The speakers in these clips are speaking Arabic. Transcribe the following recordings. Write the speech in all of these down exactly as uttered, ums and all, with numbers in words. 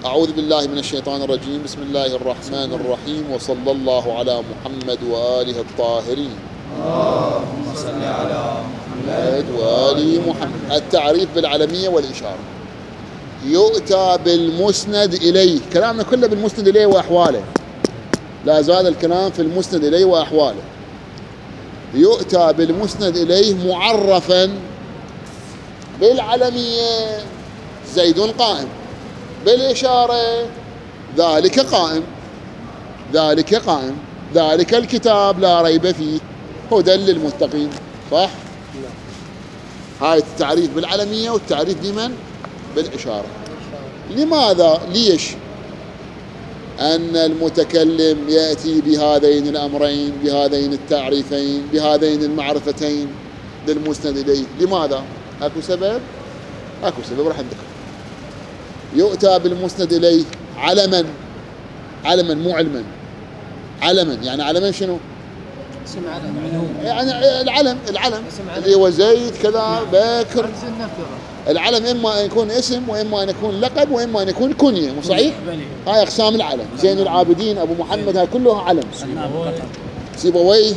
أعوذ بالله من الشيطان الرجيم. بسم الله الرحمن الرحيم، وصلى الله على محمد وآله الطاهرين. اللهم صل على محمد وآل محمد. التعريف بالعلمية والإشارة. يؤتى بالمسند إليه، كلامنا كله بالمسند إليه وأحواله، لا زال الكلام في المسند إليه وأحواله. يؤتى بالمسند إليه معرفا بالعلمية زيد قائم، بالإشارة ذلك قائم، ذلك قائم، ذلك الكتاب لا ريب فيه هدى للمتقين. صح؟ هاي التعريف بالعلمية والتعريف بمن؟ بالإشارة. لماذا؟ ليش؟ أن المتكلم يأتي بهذين الأمرين، بهذين التعريفين، بهذين المعرفتين للمسند إليه. لماذا؟ أكو سبب؟ أكو سبب راح نذكر. يؤتى بالمسند إليه علما، علما مو علما، علما يعني علما شنو؟ اسم علم، يعني العلم، العلم اللي هو زيد كذا بكر. العلم إما أن يكون اسم، وإما أن يكون لقب، وإما أن يكون كنية. مو صحيح؟ هاي أقسام العلم. زين العابدين، أبو محمد، هاي كلها علم. سيبويه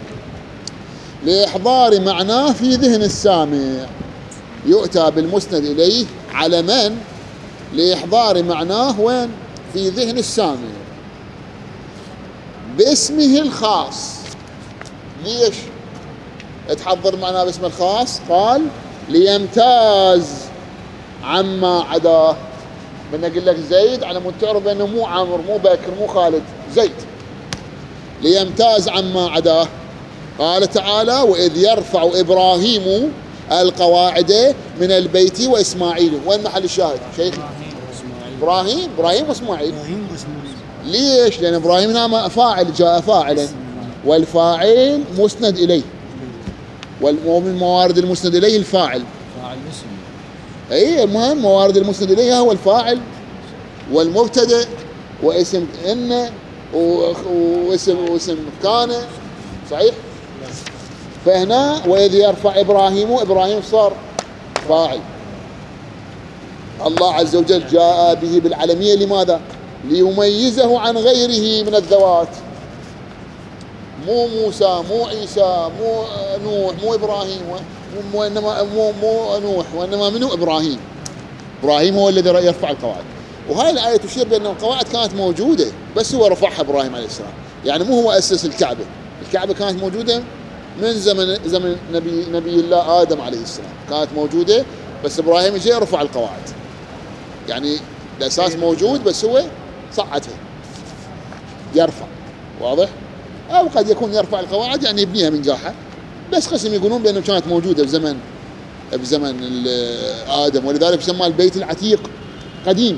لإحضار معناه في ذهن السامع. يؤتى بالمسند إليه علما لإحضار معناه وين؟ في ذهن السامع باسمه الخاص. ليش تحضر معناه باسمه الخاص؟ قال ليمتاز عما عداه. من أقول لك زيد على مود تعرف أنه مو عامر، مو بكر، مو خالد، زيد. ليمتاز عما عداه. قال تعالى وإذ يرفع إبراهيم القواعد من البيت وإسماعيل. وين محل الشاهد؟ شيخ إبراهيم، إبراهيم وإسماعيل. ليش؟ لأن إبراهيم نام فاعل، جاء فاعلا، والفاعل مسند إليه، ومن موارد المسند إليه الفاعل. فاعل اسم. أي المهم موارد المسند إليه هو الفاعل والمبتدأ واسم إن واسم واسم كان. صحيح؟ فهنا وإذ يرفع إبراهيم، إبراهيم صار فاعل. الله عز وجل جاء به بالعلمية. لماذا؟ ليميزه عن غيره من الذوات. مو موسى، مو عيسى، مو نوح، مو إبراهيم، مو إنما مو مو نوح، وإنما منو؟ إبراهيم. إبراهيم هو الذي يرفع القواعد. وهاي الآية تشير بأن القواعد كانت موجودة، بس هو رفعها إبراهيم عليه السلام. يعني مو هو أسس الكعبة، الكعبة كانت موجودة من زمن زمن نبي نبي الله آدم عليه السلام، كانت موجودة، بس إبراهيم جاء رفع القواعد. يعني الأساس موجود بس هو صعدها، يرفع. واضح؟ أو قد يكون يرفع القواعد يعني يبنيها من جاحة، بس قسم يقولون بأنه كانت موجودة بزمن بزمن آدم، ولذلك يسمى البيت العتيق قديم.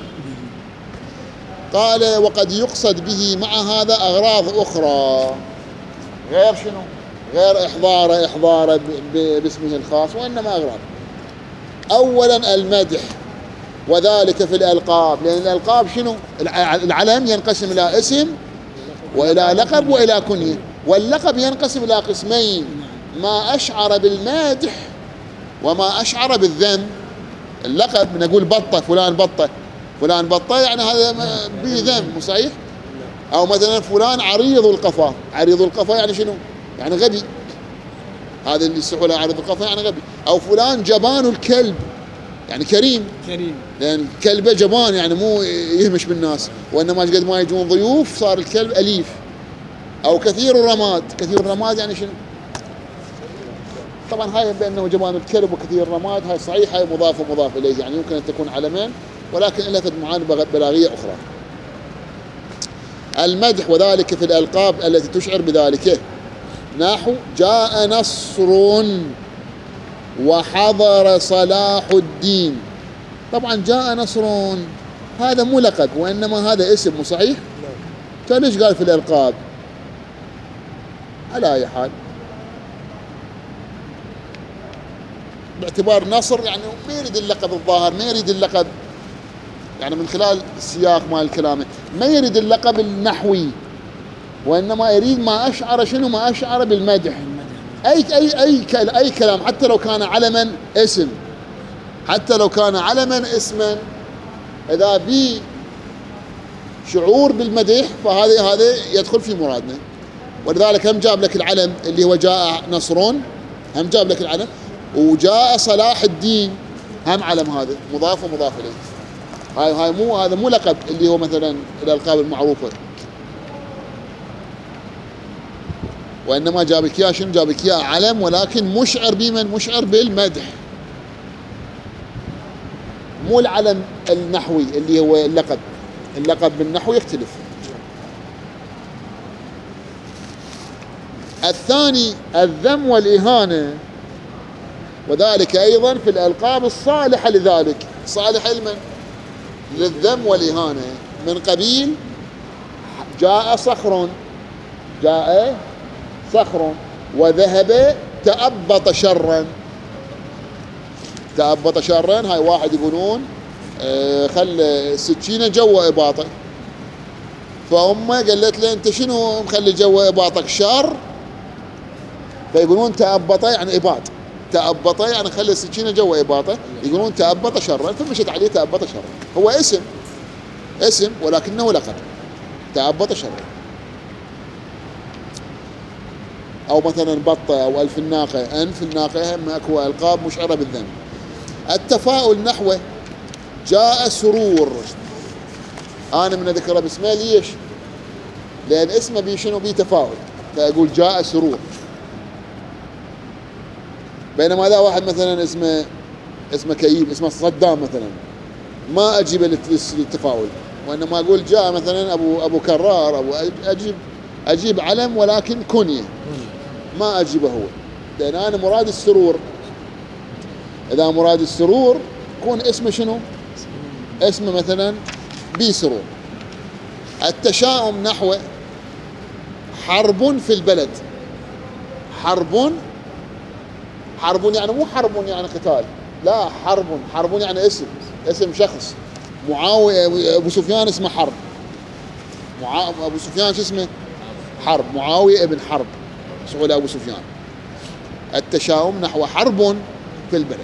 قال وقد يقصد به مع هذا أغراض أخرى غير شنو؟ غير إحضار إحضار باسمه الخاص، وإنما أغراض. أولا المدح، وذلك في الألقاب، لأن الألقاب شنو؟ العلم ينقسم إلى اسم وإلى لقب وإلى كنية، واللقب ينقسم إلى قسمين: ما أشعر بالمادح وما أشعر بالذم. اللقب نقول بطة، فلان بطة، فلان بطة يعني هذا بذم. صحيح؟ أو مثلا فلان عريض القفا، عريض القفا يعني شنو؟ يعني غبي. هذا اللي يصح له عريض القفا يعني غبي. أو فلان جبان الكلب يعني كريم، كريم، لأن كلبه جبان يعني مو يهمش بالناس، وإنما قد ما يجون ضيوف صار الكلب أليف. أو كثير الرماد، كثير الرماد يعني شنو؟ طبعا هاي بأنه جبان الكلب وكثير الرماد هاي صحيح، هاي مضاف ومضاف إليه، يعني يمكن أن تكون علمين ولكن لها معاني بلاغية أخرى. المدح وذلك في الألقاب التي تشعر بذلك، نحو جاء نصر وحضر صلاح الدين. طبعا جاء نصر هذا مو لقب، وإنما هذا اسم. صحيح؟ كان ليش قال في الألقاب؟ على أي حال باعتبار نصر يعني ما يريد اللقب الظاهر، ما يريد اللقب يعني من خلال السياق مال الكلام ما يريد اللقب النحوي، وإنما يريد ما أشعر شنو؟ ما أشعر بالمدح. أي أي أي أي كلام حتى لو كان علما اسم، حتى لو كان علما اسما إذا بي شعور بالمدح، فهذا هذا يدخل في مرادنا. ولذلك هم جاب لك العلم اللي هو جاء نصر، هم جاب لك العلم، وجاء صلاح الدين هم علم، هذا مضاف ومضاف اليه. هاي هاي مو هذا مو لقب اللي هو مثلا الالقاب المعروفه، وانما جابك اياه شنو؟ جابك اياه علم ولكن مشعر بمن؟ مشعر بالمدح، مو العلم النحوي اللي هو اللقب. اللقب بالنحو يختلف. الثاني الذم والإهانة، وذلك أيضا في الألقاب الصالحة لذلك، صالحة لمن؟ للذم والإهانة، من قبيل جاء صخر، جاء صخر وذهب تأبط شرا. تأبط شرا هاي واحد يقولون آه خل سكينة جوا إباطة، فأمه قالت له أنت شنو مخلي جوا إباطك شر؟ فيقولون تأبط يعني إباط، تأبط يعني خلي السكينة جوا إباطة، يقولون تأبط شرا، فمشت عليه تأبط شرا. هو اسم اسم ولكنه لقب، تأبط شرا. أو مثلا بطة أو ألف الناقة، أنف الناقة، هم أكو ألقاب مشعرة بالذم. التفاؤل نحوه جاء سرور، أنا من أذكره باسمه ليش؟ لأن اسمه بي شنو؟ بي تفاؤل، فأقول جاء سرور. بينما ذا واحد مثلا اسمه اسمه كئيب، اسمه صدام مثلا، ما أجيب للتفاؤل، وإنما أقول جاء مثلا أبو أبو كرار، أبو أجيب أجيب علم ولكن كنية، ما أجيبه هو، لأن أنا مراد السرور. إذا مراد السرور يكون اسمه شنو؟ اسمه مثلا بي سرور. التشاؤم نحوه حرب في البلد. حرب، حرب يعني مو حرب يعني قتال، لا، حرب حرب يعني اسم، اسم شخص. معاوية أبو سفيان اسمه حرب، معا... أبو سفيان شو اسمه؟ حرب، معاوية ابن حرب سعود أبو سفيان. التشاؤم نحو حرب في البلد.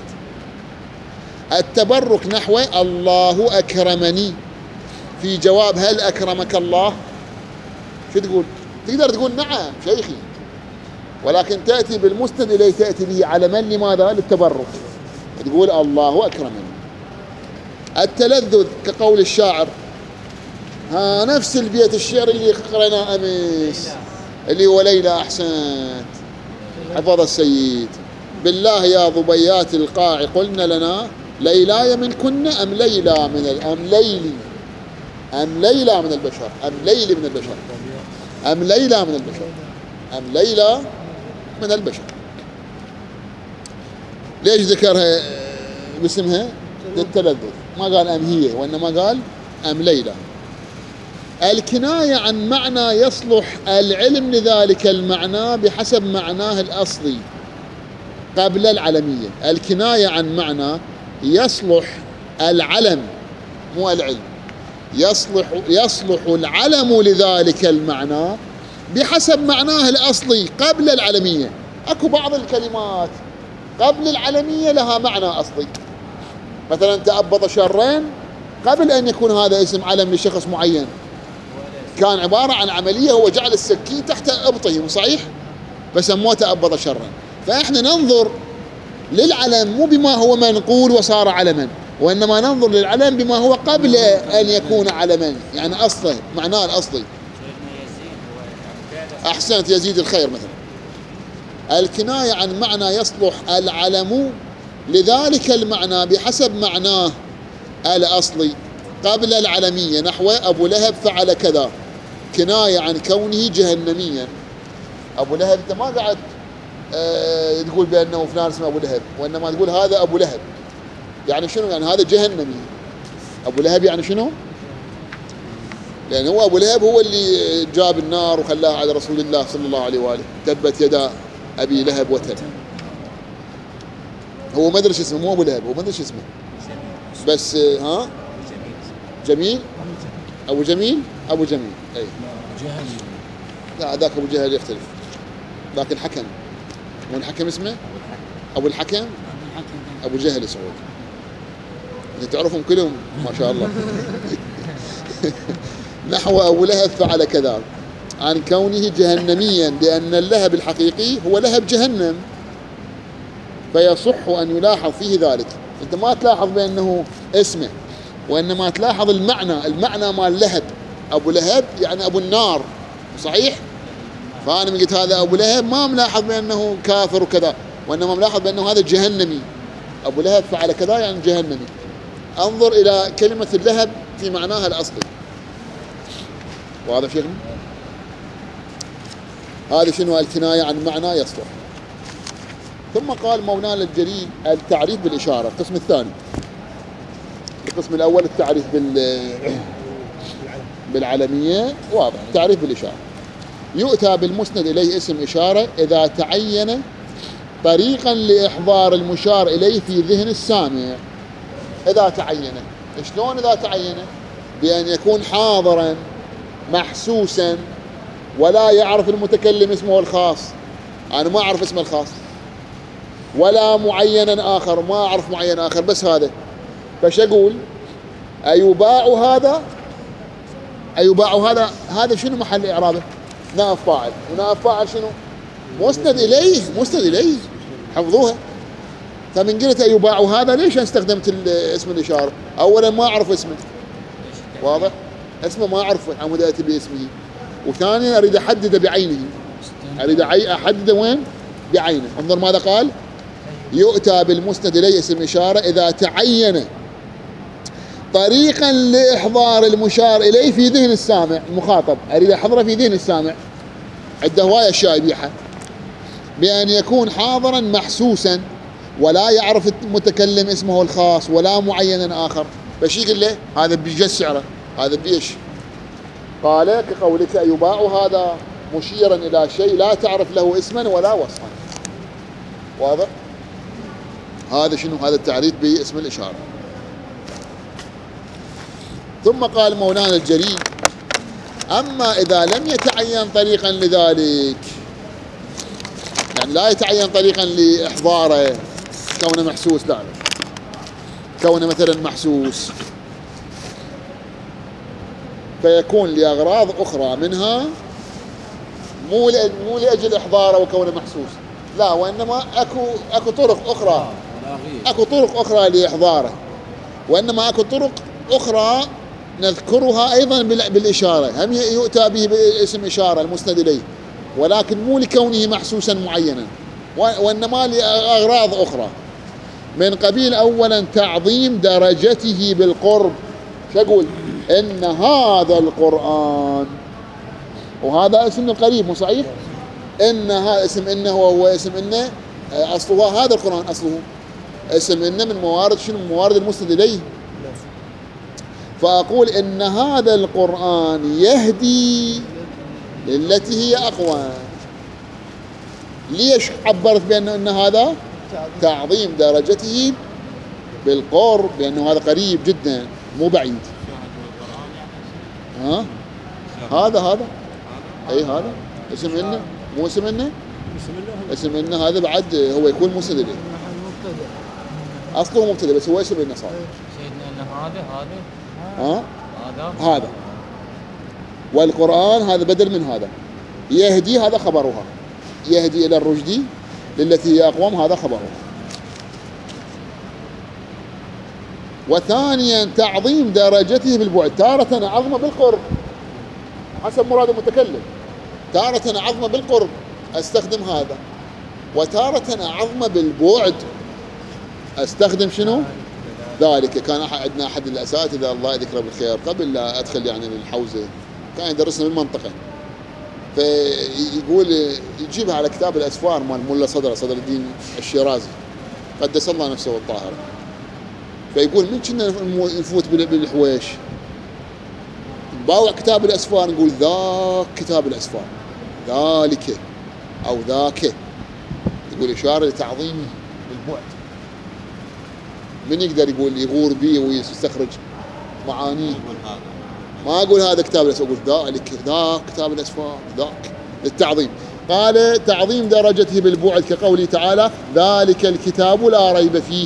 التبرك نحو الله أكرمني، في جواب هل أكرمك الله؟ شو تقول؟ تقدر تقول نعم شيخي، ولكن تأتي بالمسند إليه، تأتي به علما، لماذا؟ للتبرك، تقول الله أكرمني. التلذذ كقول الشاعر، ها نفس البيت الشعر اللي قرأناه أمس، اللي هو ليلى أحسنت، حفظ السيد. بالله يا ظبيات القاع قلنا لنا ليلاي من كنا أم ليلى من ال... أم ليلي أم ليلى من البشر أم ليلي من البشر أم ليلى من البشر أم ليلى من البشر. ليش ذكرها باسمها؟ للتلذذ، ما قال أم هي، وإنما قال أم ليلى. الكناية عن معنى يصلح العلم لذلك المعنى بحسب معناه الأصلي قبل العلمية. الكناية عن معنى يصلح العلم مو العلم، يصلح يصلح العلم لذلك المعنى بحسب معناه الأصلي قبل العلمية. أكو بعض الكلمات قبل العلمية لها معنى أصلي، مثلا تأبط شرين قبل أن يكون هذا اسم علم لشخص معين، كان عبارة عن عملية هو جعل السكين تحت إبطه، صحيح؟ فسموه تأبط شرا. فإحنا ننظر للعلم مو بما هو منقول وصار علما، وإنما ننظر للعلم بما هو قبل أن يكون علما، يعني أصله معناه الأصلي. أحسنت، يزيد الخير مثلا. الكناية عن معنى يصلح العلم لذلك المعنى بحسب معناه الأصلي قبل العلمية، نحو أبو لهب فعل كذا، كناية عن كونه جهنميا. أبو لهب أنت ما قاعد أه تقول بأنه فلان اسمه أبو لهب، وإنما تقول هذا أبو لهب، يعني شنو؟ يعني هذا جهنمي. أبو لهب يعني شنو؟ لأن هو أبو لهب هو اللي جاب النار وخلاها على رسول الله صلى الله عليه وآله، تبت يدا أبي لهب وتب. هو ما أدري شو اسمه، مو أبو لهب، هو ما أدري شو اسمه، بس ها جميل، أبو جميل، أبو جميل، أي جهل. لا ذاك أبو جهل يختلف، ذاك الحكم، مو الحكم اسمه أبو الحكم، أبو جهل سعود، أنت تعرفهم كلهم ما شاء الله. نحو أبو لهب فعل كذا عن كونه جهنميا، لأن اللهب الحقيقي هو لهب جهنم، فيصح أن يلاحظ فيه ذلك. أنت ما تلاحظ بأنه اسمه، وإنما تلاحظ المعنى، المعنى مال لهب. أبو لهب يعني أبو النار، صحيح؟ فأنا من قلت هذا أبو لهب ما ملاحظ بأنه كافر وكذا، وإنما ملاحظ بأنه هذا جهنمي. أبو لهب فعل كذا يعني جهنمي. انظر إلى كلمة اللهب في معناها الأصلي. واضح شيخنا؟ هذا شنو الكناية عن معنى يصلح. ثم قال مولانا الجليل التعريف بالإشارة، القسم الثاني. القسم الأول التعريف بال بالعلمية، واضح، التعريف بالإشارة. يؤتى بالمسند إليه اسم إشارة إذا تعين طريقا لإحضار المشار إليه في ذهن السامع. إذا تعين، شلون إذا تعين؟ بأن يكون حاضرا محسوسا ولا يعرف المتكلم اسمه الخاص، أنا ما أعرف اسمه الخاص، ولا معينا آخر، ما أعرف معين آخر، بس هذا. فش أقول؟ أيباع هذا؟ أيباع هذا؟ هذا شنو محل إعرابه؟ نائب فاعل، ونائب فاعل شنو؟ مسند إليه، مسند إليه، حفظوها. فمن قلت أيباع هذا، ليش أنا استخدمت اسم الإشارة؟ أولا ما أعرف اسمه، واضح؟ اسمه ما أعرفه، عمود أتي باسمه. وثانيا أريد أحدده بعينه، أريد أحدده وين؟ بعينه. انظر ماذا قال؟ يؤتى بالمسند إليه اسم إشارة إذا تعين طريقا لإحضار المشار إليه في ذهن السامع، المخاطب أريد أحضره في ذهن السامع، عنده هواية أشياء يبيحها، بأن يكون حاضرا محسوسا ولا يعرف المتكلم اسمه الخاص ولا معينا آخر. فش يقول له؟ هذا بيجس سعره، هذا بيش. قال كقولك أيباع هذا، مشيرا إلى شيء لا تعرف له اسما ولا وصفا. واضح؟ هذا شنو؟ هذا التعريف باسم الإشارة. ثم قال مولانا الجليل أما إذا لم يتعين طريقا لذلك، يعني لا يتعين طريقا لإحضاره كونه محسوس، لا لا، كونه مثلا محسوس، فيكون لأغراض أخرى منها، مو مو لأجل إحضاره وكونه محسوس، لا، وإنما أكو أكو طرق أخرى، أكو طرق أخرى لإحضاره، وإنما أكو طرق أخرى نذكرها أيضا بالإشارة، هم يؤتى به باسم إشارة المسند إليه، ولكن مو لكونه محسوسا معينا، وإنما لأغراض أخرى. من قبيل أولا تعظيم درجته بالقرب. شقول؟ إن هذا القرآن، وهذا اسم القريب، مو صحيح؟ إن هذا اسم إنه، هو اسم إنه أصله هذا القرآن، أصله اسم إنه من موارد شنو؟ من موارد المسند إليه. فأقول إن هذا القرآن يهدي للتي هي أقوى. ليش عبرت بأنه إن هذا تعظيم درجته بالقرب؟ لأنه هذا قريب جدا مو بعيد. ها؟ هذا هذا أي هذا اسم إنه، مو اسم إنه، اسم إنه هذا بعد هو يكون مسند إليه، أصله مبتدأ بس هو اسم إنه صار. سيدنا إن هذا هذا ها؟ هذا هذا، والقرآن هذا بدل من هذا. يهدي هذا خبرها، يهدي إلى الرشد للتي هي أقوم، هذا خبرها. وثانيا تعظيم درجته بالبعد، تارة عظمة بالقرب حسب مراد المتكلم، تارة عظمة بالقرب استخدم هذا، وتارة عظمة بالبعد استخدم شنو؟ ذلك. كان عندنا أحد الأساتذة الله يذكره بالخير قبل لا أدخل يعني للحوزة، كان يدرسنا بالمنطقة، فيقول يجيبها على كتاب الأسفار مال ملا صدر صدر الدين الشيرازي قدس الله نفسه الطاهرة، فيقول من كنا نفوت بالحويش نباوع كتاب الأسفار، نقول ذاك كتاب الأسفار، ذلك أو ذاك، يقول إشارة لتعظيمه بالبعد. من يقدر يقول يغور به ويستخرج معانيه؟ ما أقول هذا كتاب الأسفار، أقول ذلك ذاك كتاب الأسفار، ذاك للتعظيم. قال تعظيم درجته بالبعد كقوله تعالى ذلك الكتاب لا ريب فيه،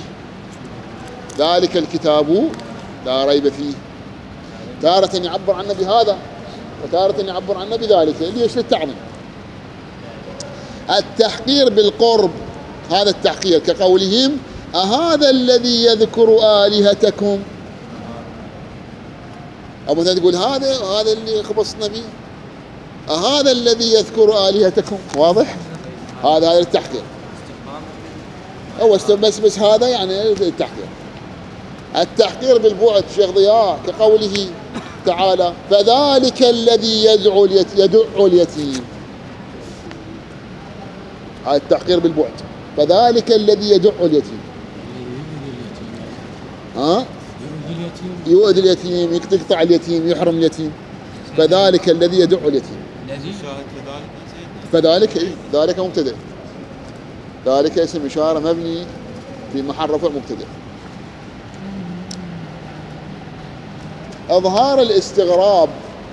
ذلك الكتاب لا ريب فيه. تارة يعبر عنه بهذا وتارة يعبر عنه بذلك. ليش؟ للتعظيم. التحقير بالقرب، هذا التحقير كقولهم أهذا الذي يذكر آلهتكم، أو مثلا تقول هذا هذا اللي خبصنا به، أهذا الذي يذكر آلهتكم. واضح؟ هذا هذا التحقير. هو بس بس هذا يعني التحقير. التحقير بالبعد شيخ ضياء كقوله تعالى فذلك الذي يدعو اليتيم يدع اليتيم، هذا التحقير بالبعد. فذلك الذي يدع اليتيم، ها يؤذي اليتيم، يقطع اليتيم، يحرم اليتيم. فذلك الذي يدع اليتيم. فذلك إيه؟ ذلك مبتدأ، ذلك اسم إشارة مبني في محل رفع مبتدأ. إظهار الاستغراب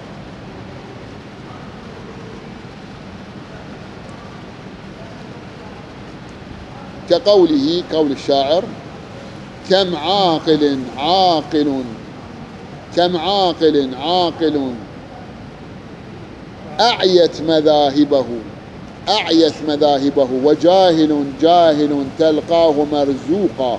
كقوله قول الشاعر كم عاقل عاقل كم عاقل عاقل أعيت مذاهبه أعيت مذاهبه وجاهل جاهل تلقاه مرزوقا.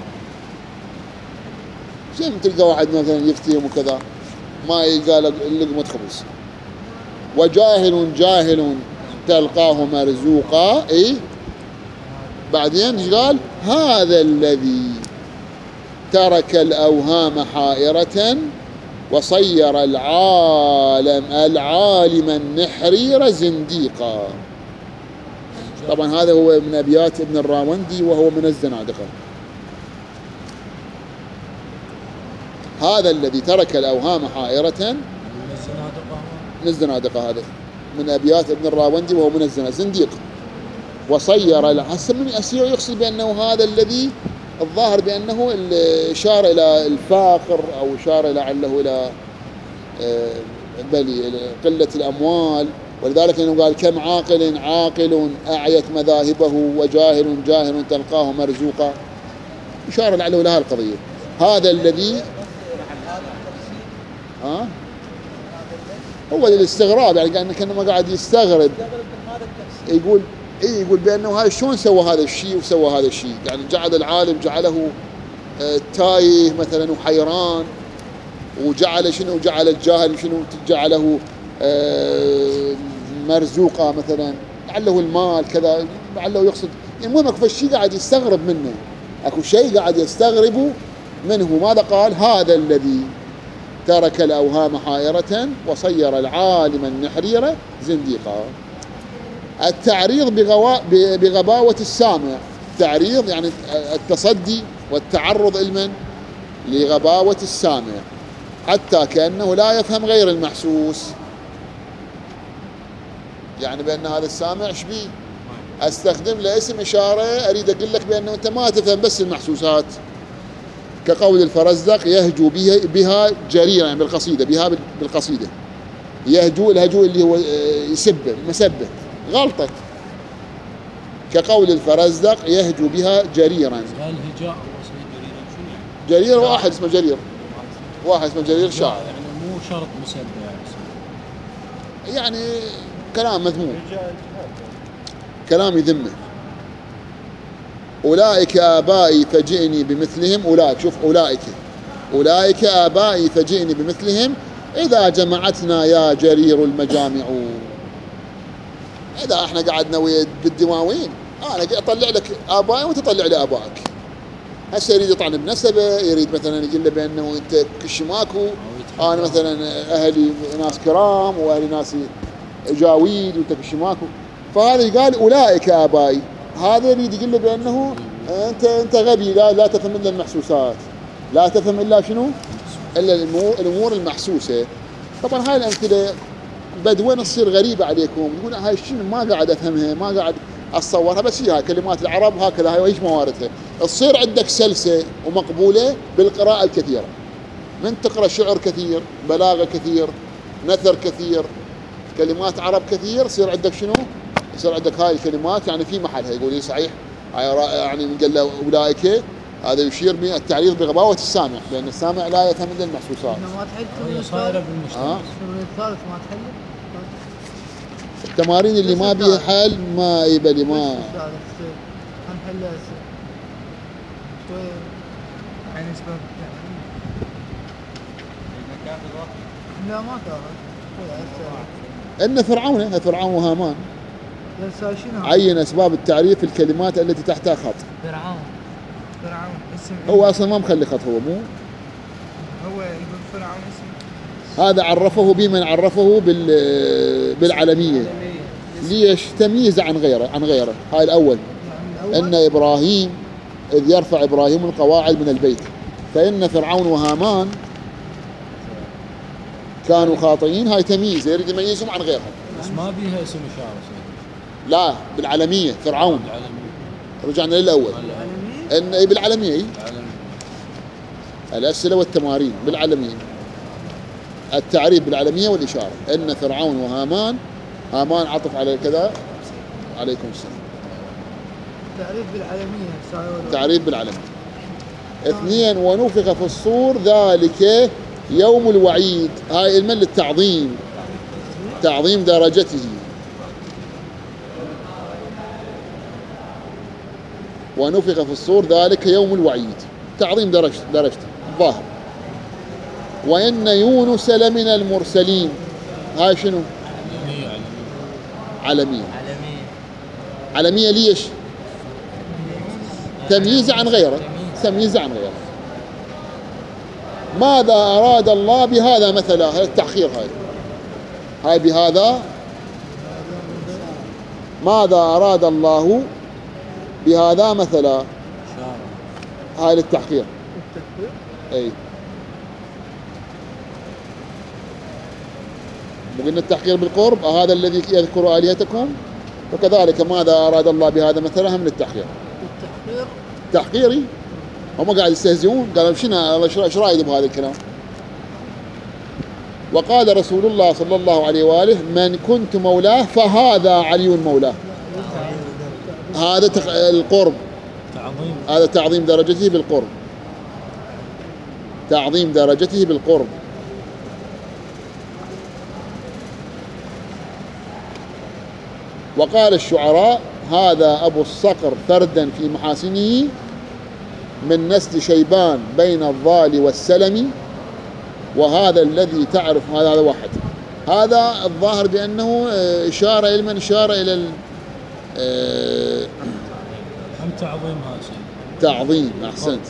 زي ما تلقى واحد مثلا يفتهم وكذا ما يلقى لقمة خبز. وجاهل جاهل تلقاه مرزوقا. إيه بعدين ايش قال؟ هذا الذي ترك الأوهام حائرة وصير العالم العالم النحرير زنديقا. طبعا هذا هو من أبيات ابن الراوندي وهو من الزنادقة. هذا الذي ترك الأوهام حائرة من الزنادقة، هذا من أبيات ابن الراوندي وهو من الزنادقة زنديق. وصير العسل من أسير يقصد بأنه هذا الذي الظاهر بأنه إشارة إلى الفاقر أو إشارة لعله إلى بل قلة الأموال. ولذلك أنه قال كم عاقل عاقل أعيت مذاهبه وجاهل جاهل تلقاه مرزوقا، إشارة لعله لها القضية. هذا الذي ها هو الاستغراب، يعني كأنه ما قاعد يستغرب. يقول إيه يقول بأنه هذا شلون سوى هذا الشيء وسوى هذا الشيء، يعني جعل العالم جعله آه تايه مثلا وحيران، وجعل شنو جعل الجاهل شنو جعله آه مرزوقة مثلا، لعله المال كذا، لعله يقصد. المهم اكو شيء قاعد يستغرب منه، اكو شيء قاعد يستغرب منه. ماذا قال؟ هذا الذي ترك الأوهام حائرة وصير العالم النحرير زنديقا. التعريض بغباوة السامع، تعريض يعني التصدي والتعرض علما لغباوة السامع حتى كأنه لا يفهم غير المحسوس، يعني بأن هذا السامع ايش بيه؟ استخدم له اسم إشارة أريد أقول لك بأنه أنت ما تفهم بس المحسوسات. كقول الفرزدق يهجو بها جريرا، يعني بالقصيدة، بها بالقصيدة. يهجو، الهجو اللي هو يسبه مسبه، غلطة. كقول الفرزدق يهجو بها جريرا. الهجاء جرير واحد اسمه جرير، واحد اسمه جرير شاعر، يعني مو شرط مسبه، يعني كلام مذموم، كلام يذمه. أولئك آبائي فجئني بمثلهم. أولئك، شوف أولئك أولئك آبائي فجئني بمثلهم إذا جمعتنا يا جرير المجامع. إذا احنا قعدنا ويا بالدواوين أنا أطلع لك آبائي وأنت تطلع لي آبائك. هسه يريد يطعن بنسبه، يريد مثلا يقول له بأنه أنت كشماكو، أنا مثلا أهلي ناس كرام وأهلي ناس جاويد وأنت كشماكو. فهذا قال أولئك آبائي، هذا يريد يقول له بأنه أنت أنت غبي، لا لا تفهم إلا المحسوسات، لا تفهم إلا شنو؟ إلا الأمور المحسوسة. طبعا هاي الأمثلة بدوين تصير غريبة عليكم، تقول هاي شنو ما قاعد أفهمها، ما قاعد أتصورها، بس هي كلمات العرب هكذا، هاي وإيش مواردها. تصير عندك سلسة ومقبولة بالقراءة الكثيرة، من تقرأ شعر كثير، بلاغة كثير، نثر كثير، كلمات عرب كثير، يصير عندك شنو؟ يصير عندك هاي الكلمات يعني في محلها. يقول لي صحيح يعني من قال له أولئك، هذا يشير بالتعريض بغباوة السامع، لأن السامع لا يفهم إلا المحسوسات. ما تحل هي صايرة بالمجتمع. الثالث ما تحل التمارين اللي ما بيها حل ما يبلي ما هنحلها هسه شوية عن اسباب التعليم. إذا كان الوقت لا ما كان ان فرعون فرعون وهامان هسه شنو عين اسباب التعريف في الكلمات التي تحتها خط. فرعون فرعون اسم هو اصلا ما مخلي خط، هو مو هو يقول فرعون اسم هذا عرفه بمن عرفه بال بالعلميه. ليش؟ تمييز عن غيره عن غيره. هاي الاول يعني ان ابراهيم اذ يرفع ابراهيم القواعد من البيت، فان فرعون وهامان كانوا خاطئين. هاي تمييز يريد يميزهم عن غيرهم. بس ما بيها اسم إشارة سيدي. لا بالعلميه فرعون. العالمية. رجعنا للاول ان اي بالعلميه اي العالمية. الاسئله والتمارين بالعلميه. التعريف بالعلميه والاشاره. ان فرعون وهامان، هامان عطف على كذا. عليكم السلام. تعريف بالعالمية تعريف بالعلميه. اثنين ونفخ في الصور ذلك يوم الوعيد. هاي المن للتعظيم، تعظيم درجته. ونفخ في الصور ذلك يوم الوعيد، تعظيم درجته درجته الظاهر. وإن يونس لمن المرسلين. هاي شنو؟ علمية علمية. علمية. عالمية علمية ليش؟ تمييز عن غيره، تمييز عن غيره. ماذا أراد الله بهذا مثلا؟ هذا التأخير. هاي هاي بهذا. ماذا أراد الله بهذا مثلا؟ إشارة. هاي للتحقير. أي وقلنا التحقير بالقرب. هذا الذي يذكر آلهتكم. وكذلك ماذا أراد الله بهذا مثلا هم للتحقير. التحقير تحقيري. هم قاعد يستهزئون. قالوا شنو ايش رايك بهذا الكلام؟ وقال رسول الله صلى الله عليه واله من كنت مولاه فهذا علي مولاه. هذا تق... القرب. تعظيم. هذا تعظيم درجته بالقرب. تعظيم درجته بالقرب. وقال الشعراء هذا أبو الصقر فردا في محاسنه من نسل شيبان بين الضال والسلم. وهذا الذي تعرف هذا هذا واحد. هذا الظاهر بأنه إشارة إلى من؟ إشارة إلى ال... هم تعظيم هذا سيدي. تعظيم. أحسنت.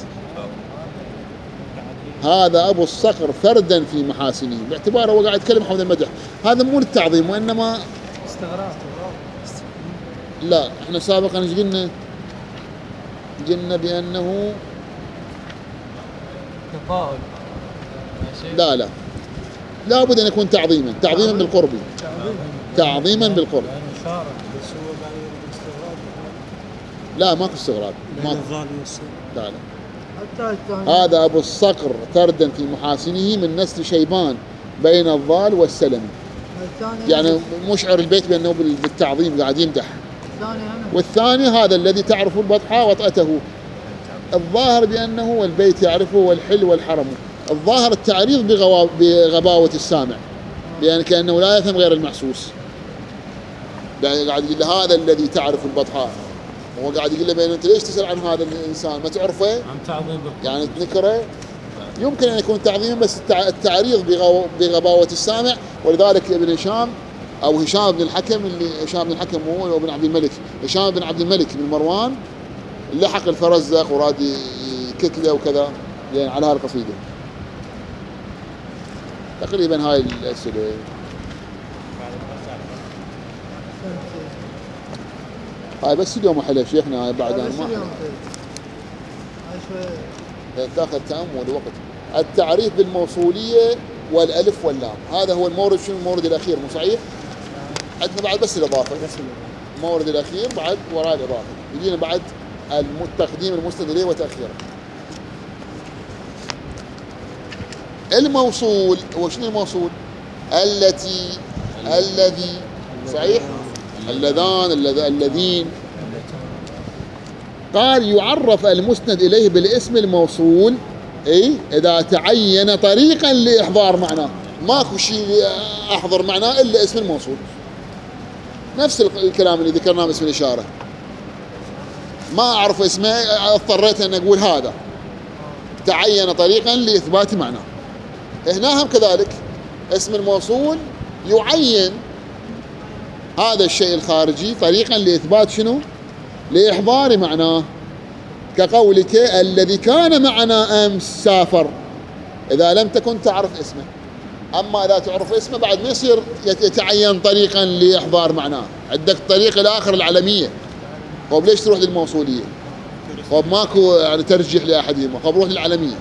هذا أبو الصقر فردا في محاسنه، باعتباره هو قاعد يتكلم حول المدح. هذا مو للتعظيم وإنما استغراق. لا. احنا سابقا ايش قلنا؟ قلنا بأنه تفاؤل. لا لا لابد أن يكون تعظيما. تعظيما بالقرب. تعظيما بالقرب. يعني إشارة. بس هو قال يريد استغراب. لا ماكو استغراب. بين ما الظالم والسلم. لا لا. حتى الثاني هذا أبو الصقر فردا في محاسنه من نسل شيبان بين الضال والسلم. الثاني يعني مشعر البيت بأنه بالتعظيم قاعد يمدح. الثاني هم والثاني هذا الذي تعرف البطحاء وطأته. الظاهر بأنه البيت يعرفه والحل والحرم. الظاهر التعريض بغوا... بغباوة السامع، يعني كأنه لا يفهم غير المحسوس. يعني قاعد يقول له هذا الذي تعرف البطحاء. هو قاعد يقول له بين أنت ليش تسأل عن هذا الإنسان ما تعرفه؟ هم تعظيم بالقرب. يعني تنكره. يمكن أن يكون تعظيم بس التعريض بغو... بغباوة السامع. ولذلك ابن هشام أو هشام بن الحكم اللي هشام بن الحكم هو ابن عبد الملك. هشام بن عبد الملك بن مروان لحق الفرزدق وراد كتله وكذا يعني على هالقصيدة. تقريبا هاي الأسئلة. هاي بس اليوم أحلى شيخنا. هاي بعد أنا ما أحلى. هاي شوية تاخذ تأمل وقت. التعريف بالموصولية والألف واللام. هذا هو المورد. شنو المورد الأخير؟ مو صحيح؟ عندنا بعد بس الإضافة. المورد الأخير بعد وراء الإضافة. يجينا بعد التقديم المسند إليه وتأخيره. الموصول هو شنو الموصول؟ التي، الذي، صحيح؟ اللذان، الذين. قال يعرف المسند إليه بالاسم الموصول أي إذا تعين طريقا لإحضار معناه. ماكو شيء أحضر معناه إلا اسم الموصول. نفس الكلام اللي ذكرناه باسم الإشارة، ما أعرف اسمه اضطريت أن أقول هذا، تعين طريقا لإثبات معناه. هنا هم كذلك اسم الموصول يعين هذا الشيء الخارجي طريقا لإثبات شنو؟ لإحضار معناه، كقولك الذي كان معنا أمس سافر، إذا لم تكن تعرف اسمه. أما إذا تعرف اسمه بعد ما يصير يتعين طريقا لإحضار معناه. عندك الطريق الآخر العلمية، طيب ليش تروح للموصولية؟ طيب ماكو يعني ترجيح لأحدهما، طيب روح للعلمية،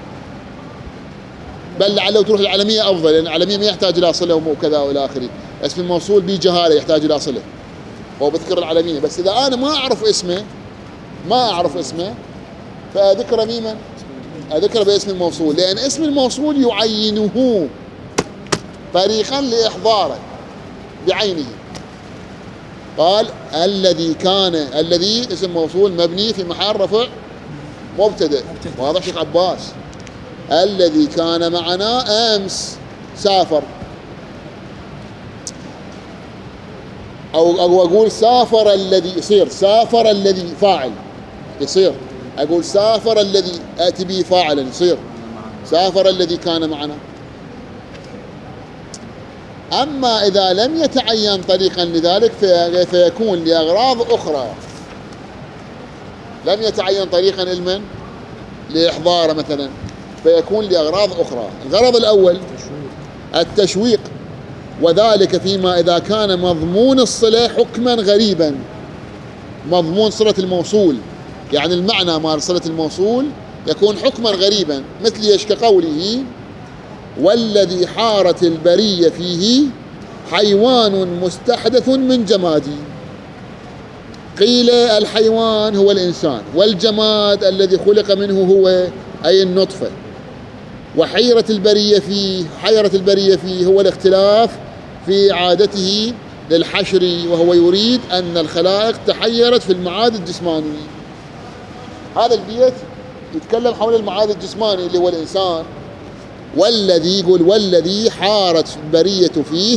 بل لعله تروح للعلمية أفضل، لأن العلمية ما يحتاج إلى صلة وكذا وإلى آخره. اسم الموصول به جهالة يحتاج إلى صلة، هو بذكر العلمية. بس إذا أنا ما أعرف اسمه ما أعرف اسمه فأذكر ميمن أذكر باسم الموصول، لأن اسم الموصول يعينه طريقا لإحضاره بعينه. قال الذي كان، الذي اسم موصول مبني في محل رفع مبتدأ. واضح شيخ عباس؟ الذي كان معنا أمس سافر، أو أو أقول سافر الذي، يصير سافر الذي فاعل، يصير أقول سافر الذي آتي به فاعلا، يصير سافر الذي كان معنا. أما إذا لم يتعين طريقا لذلك فيكون لأغراض أخرى، لم يتعين طريقا لمن؟ لإحضاره مثلا، فيكون لأغراض أخرى. الغرض الأول التشويق، وذلك فيما إذا كان مضمون الصلة حكما غريبا. مضمون صلة الموصول يعني المعنى مال صلة الموصول يكون حكما غريبا، مثل ايش؟ كقوله والذي حارت البرية فيه حيوان مستحدث من جماد. قيل الحيوان هو الإنسان، والجماد الذي خلق منه هو أي النطفة. وحيرة البرية فيه، حيرة البرية فيه هو الاختلاف في عادته للحشر، وهو يريد أن الخلائق تحيرت في المعاد الجسماني. هذا البيت يتكلم حول المعاد الجسماني اللي هو الإنسان. والذي يقول والذي حارت البرية فيه،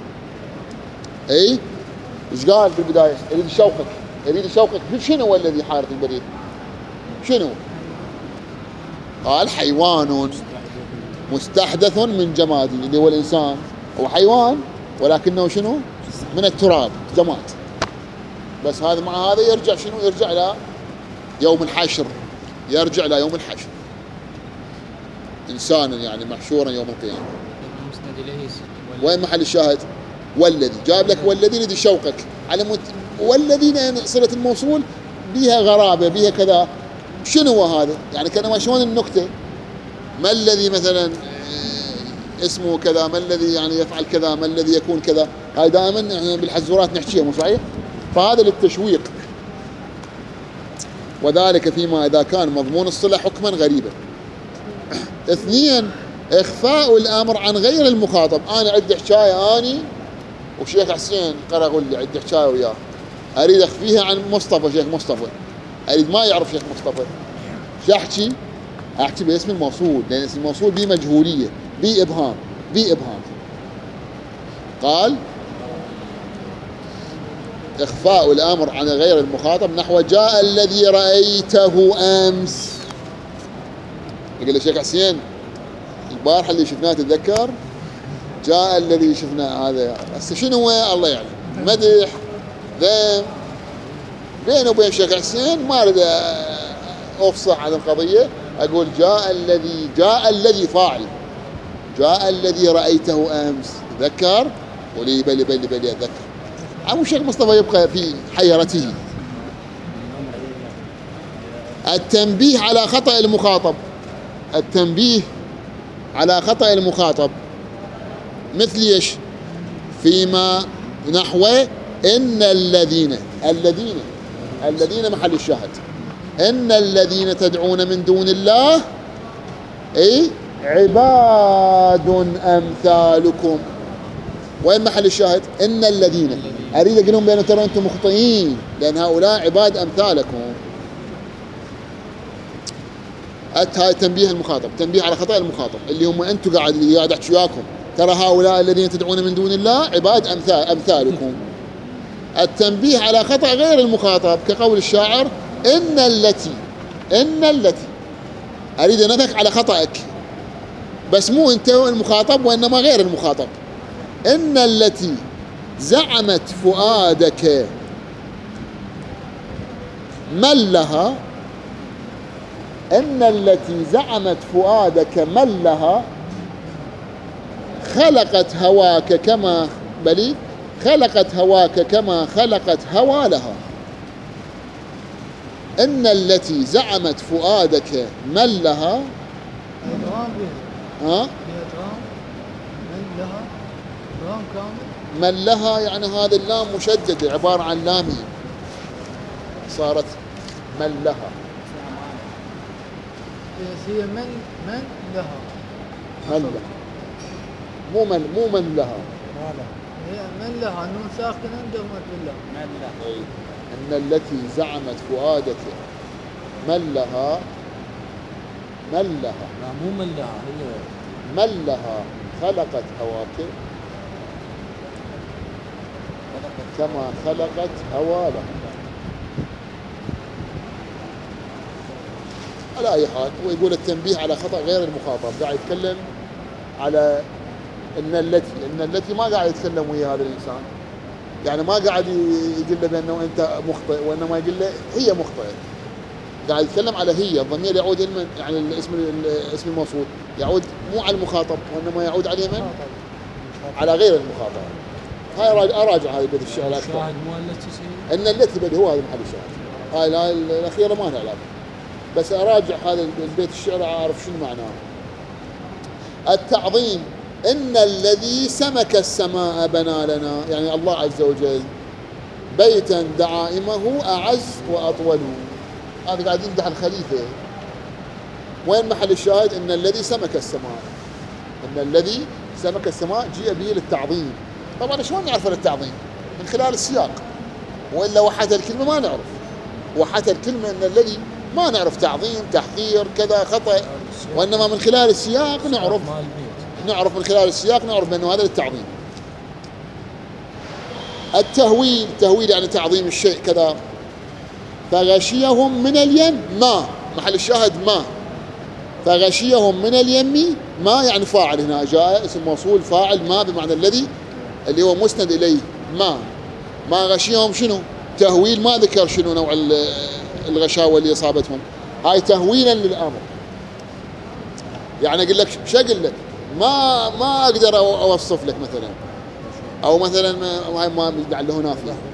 أي إيش قال بالبداية؟ يريد يشوقك، يريد يشوقك شنو هو الذي حارت البرية؟ شنو؟ قال حيوان مستحدث من جماد، اللي هو الإنسان. هو حيوان ولكنه شنو؟ من التراب، جماد. بس هذا مع هذا يرجع شنو؟ يرجع إلى يوم الحشر، يرجع إلى يوم الحشر، إنسانا يعني محشورا يوم القيامة. وين محل الشاهد؟ والذي جاب لك والذي يريد يشوقك على مت... والذي لأن صلة الموصول بها غرابة، بها كذا. شنو هو هذا؟ يعني كان شلون النكتة؟ ما الذي مثلا اسمه كذا، ما الذي يعني يفعل كذا، ما الذي يكون كذا. هاي دائما يعني بالحزورات نحكيها، مو صحيح؟ فهذا للتشويق. وذلك فيما إذا كان مضمون الصلة حكما غريبا. اثنين إخفاء الأمر عن غير المخاطب. أنا عندي حكاية أني وشيخ حسين قرأ يقول لي عندي حكاية وياه، أريد أخفيها عن مصطفى، شيخ مصطفى، أريد ما يعرف شيخ مصطفى. شو أحكي؟ أحكي باسم الموصول، لأن اسم الموصول بيه مجهولية، بيه إبهام، بيه إبهام. قال إخفاء الأمر عن غير المخاطب نحو جاء الذي رأيته أمس. يقول الشيخ حسين البارحة اللي شفناه تتذكر؟ جاء الذي شفناه هذا، هسه شنو هو؟ الله يعلم. مدح ذم بينه وبين الشيخ حسين، ما أريد أفصح عن القضية، أقول جاء الذي، جاء الذي فاعل، جاء الذي رأيته أمس. تذكر؟ ولي بلي بلي بلي أتذكر. عمو الشيخ مصطفى يبقى في حيرته. التنبيه على خطأ المخاطب، التنبيه على خطأ المخاطب مثل ايش؟ فيما نحو إن الذين، الذين الذين محل الشاهد، إن الذين تدعون من دون الله أي عباد أمثالكم. وين محل الشاهد؟ إن الذين. أريد أقول لهم بأن ترى أنتم مخطئين، لأن هؤلاء عباد أمثالكم. هاي تنبيه المخاطب، تنبيه على خطأ المخاطب اللي هم أنتم قاعد اللي قاعد أحكي وياكم، ترى هؤلاء الذين تدعون من دون الله عباد أمثال أمثالكم. التنبيه على خطأ غير المخاطب كقول الشاعر إن التي إن التي أريد أن أنبهك على خطأك، بس مو أنت المخاطب وإنما غير المخاطب. إن التي زعمت فؤادك ملها، إن التي زعمت فؤادك ملها خلقت هواك كما بلي خلقت هواك كما خلقت هوى لها. إن التي زعمت فؤادك ملها إدغام بها. ها بها إدغام من لها إدغام كامل. ملها يعني هذا اللام مشددة عبارة عن لامية صارت ملها. هي من من لها ملها مو من مو من لها. هي من لها النون ساكنة دغمت بالله. أي. إن التي زعمت فؤادك ملها ملها لا مو من لها هي ملها خلقت هواك كما خلقت هوالها. على أي حال هو يقول التنبيه على خطأ غير المخاطب، قاعد يتكلم على إن التي إن التي ما قاعد يتكلم ويا هذا الإنسان، يعني ما قاعد يقول له بأنه أنت مخطئ، وإنما يقول له هي مخطئة. قاعد يتكلم على هي، الضمير يعود لمن؟ يعني الاسم الاسم الموصول يعود مو على المخاطب وإنما يعود على من؟ على غير المخاطب. هاي أراجع, أراجع هذا البيت الشعر أكثر. الشاهد مو التي سيد. إن التي بدي هو هذا محل الشاهد. هاي لا الأخيرة ما لها علاقة، بس أراجع هذا البيت الشعر أعرف شنو معناه. التعظيم إن الذي سمك السماء بنى لنا، يعني الله عز وجل بيتا دعائمه أعز وأطول. هذا قاعد يمدح الخليفة. وين محل الشاهد؟ إن الذي سمك السماء، إن الذي سمك السماء جيء به للتعظيم. طبعا شلون نعرف التعظيم؟ من خلال السياق، وإلا وحت الكلمة ما نعرف. وحت الكلمة إن الذي ما نعرف تعظيم تحقير كذا خطأ، وإنما من خلال السياق نعرف نعرف من خلال السياق نعرف بأنه هذا للتعظيم. التهويل، تهويل يعني تعظيم الشيء كذا. فغشيهم من اليم ما، محل الشاهد ما. فغشيهم من اليم ما يعني فاعل، هنا جاء اسم موصول فاعل ما بمعنى الذي اللي هو مسند إليه ما. ما غشيهم شنو؟ تهويل، ما ذكر شنو نوع الغشاوة اللي أصابتهم. هاي تهويلا للأمر. يعني أقول لك شو أقول لك؟ ما ما أقدر أوصف لك مثلا، أو مثلا هاي ما لعله نافية. لا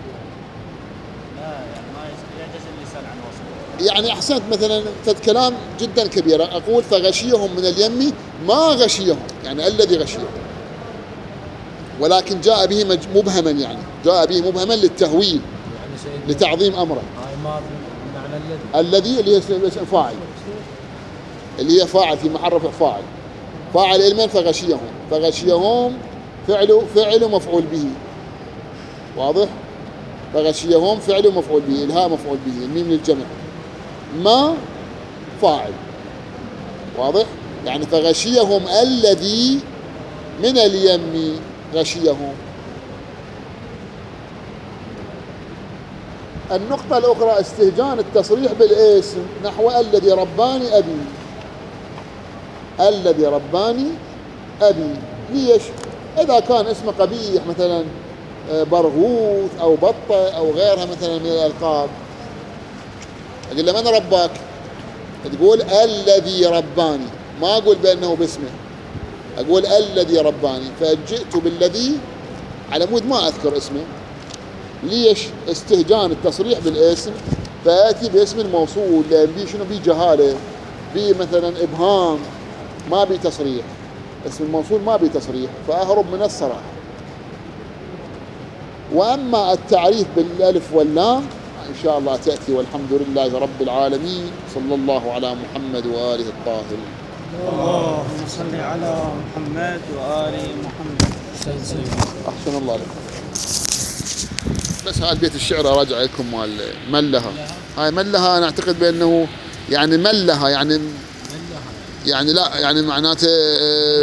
يعني ما يعجز اللسان عن وصفه. يعني أحسنت، مثلا فد كلام جدا كبير أقول فغشيهم من اليم ما غشيهم، يعني الذي غشيهم، ولكن جاء به مبهما، يعني جاء به مبهما للتهويل يعني لتعظيم أمره. هاي ما بمعنى الذي الذي اللي هي فاعل، اللي هي فاعل في محل رفع فاعل. فاعل علما فغشيهم، فغشيهم فعل فعل مفعول به. واضح؟ فغشيهم فعل مفعول به، الهاء مفعول به، الميم للجمع، ما فاعل. واضح؟ يعني فغشيهم الذي من اليم غشيهم. النقطة الأخرى استهجان التصريح بالاسم، نحو الذي رباني أبي. الذي رباني أبي، ليش؟ إذا كان اسمه قبيح مثلا برغوث أو بطة أو غيرها مثلا من الألقاب، أقول له من رباك؟ تقول الذي رباني، ما أقول بأنه باسمه، أقول الذي رباني. فجئت بالذي على مود ما أذكر اسمه. ليش؟ استهجان التصريح بالاسم، فآتي باسم الموصول لأن بي شنو بي جهالة، بي مثلا إبهام، ما بي تصريح. اسم الموصول ما بي تصريح، فأهرب من الصراحة. وأما التعريف بالألف واللام إن شاء الله تأتي، والحمد لله رب العالمين، صلى الله على محمد وآله الطاهرين. اللهم صل على محمد وآل محمد. أحسن الله لكم. بس هذا بيت الشعر أراجع لكم مال ملها. هاي ملها أنا أعتقد بأنه يعني ملها يعني يعني لا يعني معناته